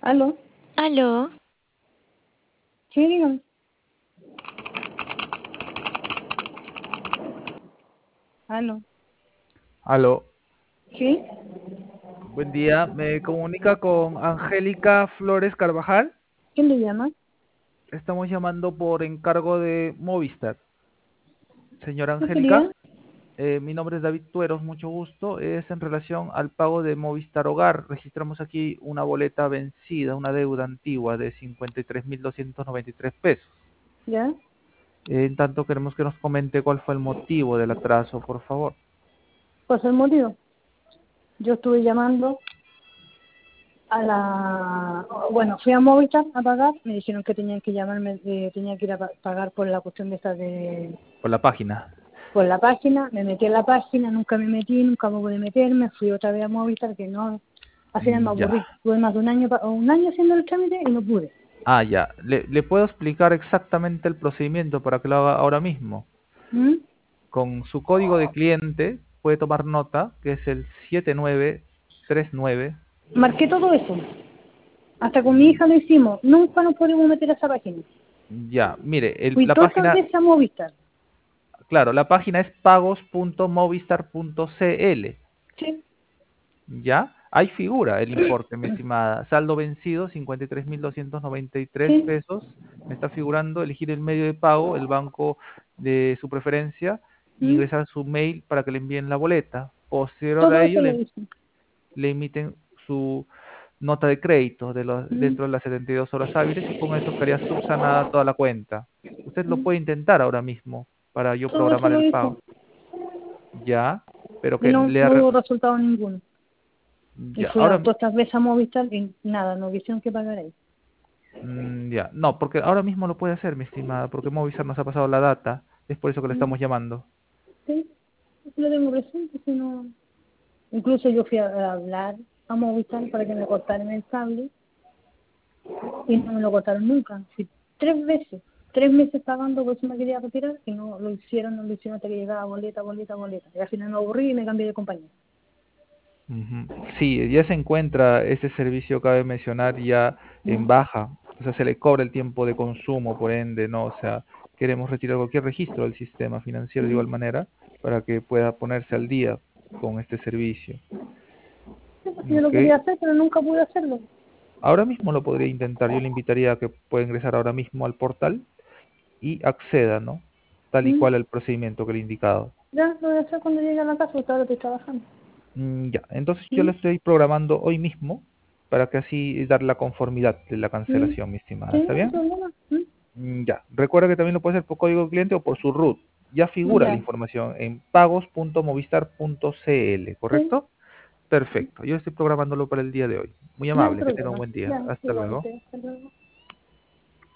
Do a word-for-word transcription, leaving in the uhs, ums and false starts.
¿Aló? Aló, Sí, dígame. ¿Aló? Aló, ¿Sí? buen día. Me comunica con Angélica Flores Carvajal. ¿Quién le llama? Estamos llamando por encargo de Movistar. Señora ¿Qué quería? Angélica, eh, mi nombre es David Tueros, mucho gusto. Es en relación al pago de Movistar Hogar. Registramos aquí una boleta vencida, una deuda antigua de cincuenta y tres mil doscientos noventa y tres pesos. ¿Ya? Eh, en tanto, queremos que nos comente cuál fue el motivo del atraso, por favor. Pues el motivo. Yo estuve llamando a la... Bueno, fui a Movistar a pagar. Me dijeron que tenían que llamarme, eh, tenía que ir a pa- pagar por la cuestión de esta de... Por la página. Por la página. Me metí en la página, nunca me metí, nunca me pude meterme. Fui otra vez a Movistar, que no... Al final me Mm, aburrí. ya. Tuve más de un año, pa- un año haciendo el trámite y no pude. Ah, ya. Le, le puedo explicar exactamente el procedimiento para que lo haga ahora mismo. ¿Mm? Con su código de cliente puede tomar nota, que es el siete nueve tres nueve. Marqué todo eso. Hasta con mi Mm, hija lo hicimos. Nunca nos pudimos meter a esa página. Ya, mire, el- Fui la todas estas página, veces a Movistar. claro, la página es pagos punto movistar punto cl. Sí. ¿Ya? Ahí figura el importe, mi estimada. Saldo vencido, cincuenta y tres mil doscientos noventa y tres Sí. pesos. Me está figurando elegir el medio de pago, el banco de su preferencia, e ¿Mm? ingresar su mail para que le envíen la boleta. Posterior Todo a eso ello, lo le, hice. le emiten su nota de crédito de los, ¿Mm? dentro de las setenta y dos horas hábiles y con eso quedaría subsanada toda la cuenta. Usted lo ¿Mm? puede intentar ahora mismo para yo Todo eso programar lo el hice. pago. Ya, pero Y que no, le... no arre- hubo resultado ninguno. Y Ya, fui a ahora... todas estas veces a Movistar y nada, no quisieron que pagar ahí. Mm, ya, no, porque ahora mismo lo puede hacer, mi estimada, porque Movistar nos ha pasado la data, es por eso que le ¿Mm? estamos llamando. Sí, lo tengo presente, si no... Incluso yo fui a, a hablar a Movistar para que me cortaran el cable y no me lo cortaron nunca. Fui tres veces, tres meses pagando por si me quería retirar y no lo hicieron, no lo hicieron hasta que llegaba boleta, boleta, boleta. Y al final me aburrí y me cambié de compañía. Ujú. Sí, ya se encuentra ese servicio, cabe mencionar, ya ¿Mm? en baja, o sea, se le cobra el tiempo de consumo, por ende, ¿no? O sea, queremos retirar cualquier registro del sistema financiero de ¿Mm? igual manera para que pueda ponerse al día con este servicio. Sí, pues yo lo ¿Ok? quería hacer, pero nunca pude hacerlo. Ahora mismo lo podría intentar, yo le invitaría a que pueda ingresar ahora mismo al portal y acceda, ¿no? Tal y ¿Mm? cual el procedimiento que le he indicado. Ya, lo voy a hacer cuando llegue a la casa, porque ahora estoy trabajando. Mm, ya, entonces yo ¿Mm? lo estoy programando hoy mismo para que así dar la conformidad de la ¿Mm? cancelación, mi estimada. Sí, ¿Está no hay bien? problema. ¿Mm? Mm, ya, recuerda que también lo puede hacer por código cliente o por su root. Ya figura la Ya, información en pagos punto movistar punto cl, sí, ¿correcto? Perfecto, yo estoy programándolo para el día de hoy. Muy no hay amable, que tenga un problema. buen día. Ya, Hasta luego. igualmente. Hasta luego.